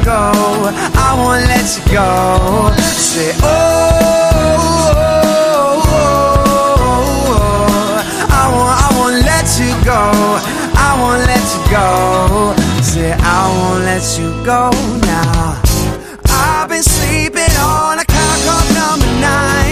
go, I won't let you go. Say, oh, I won't let you go, I won't let you go. Say, I won't let you go now. I've been sleeping on a clock of number 9.